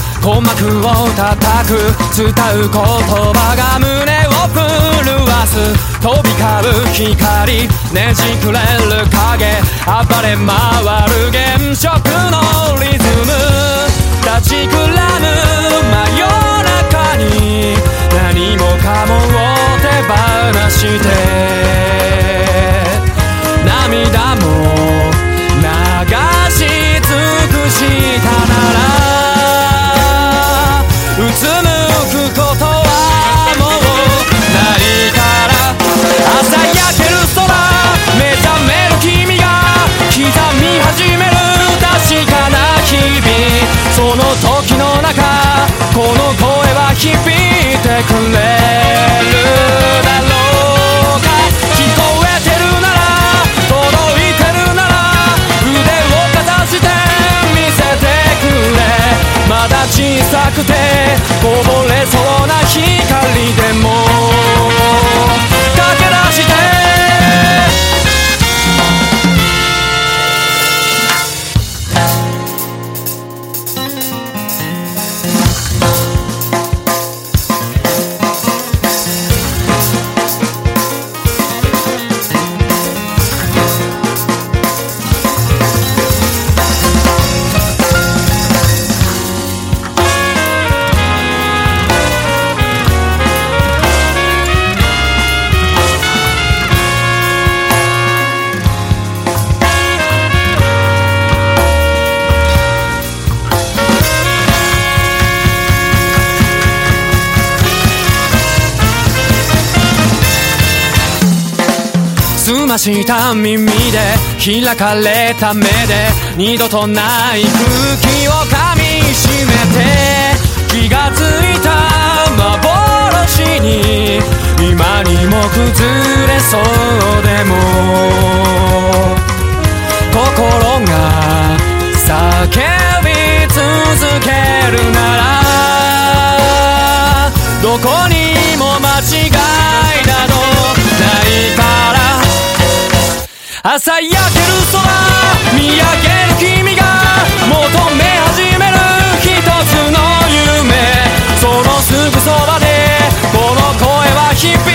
鼓膜を叩く伝う言葉が胸を震わす飛び交う光ねじくれる影暴れ回る原色のリズム立ちくらむ真夜中に何もかもを手放して涙も流し尽くしたならうつむくことはもうないから朝焼ける空目覚める君が刻み始める確かな日々その時の中この声は響いてくれるだろうか聞こえてるなら届いてるなら腕をかざして見せてくれまだ小さくてこぼれそうな光でも駆け出して澄ました耳で開かれた目で二度とない空気を噛みしめて気がついた幻に今にも崩れそうでも心が叫び続けるならどこにも間違いなどないから朝焼ける空見上げる君が求め始める一つの夢そのすぐそばでこの声は響く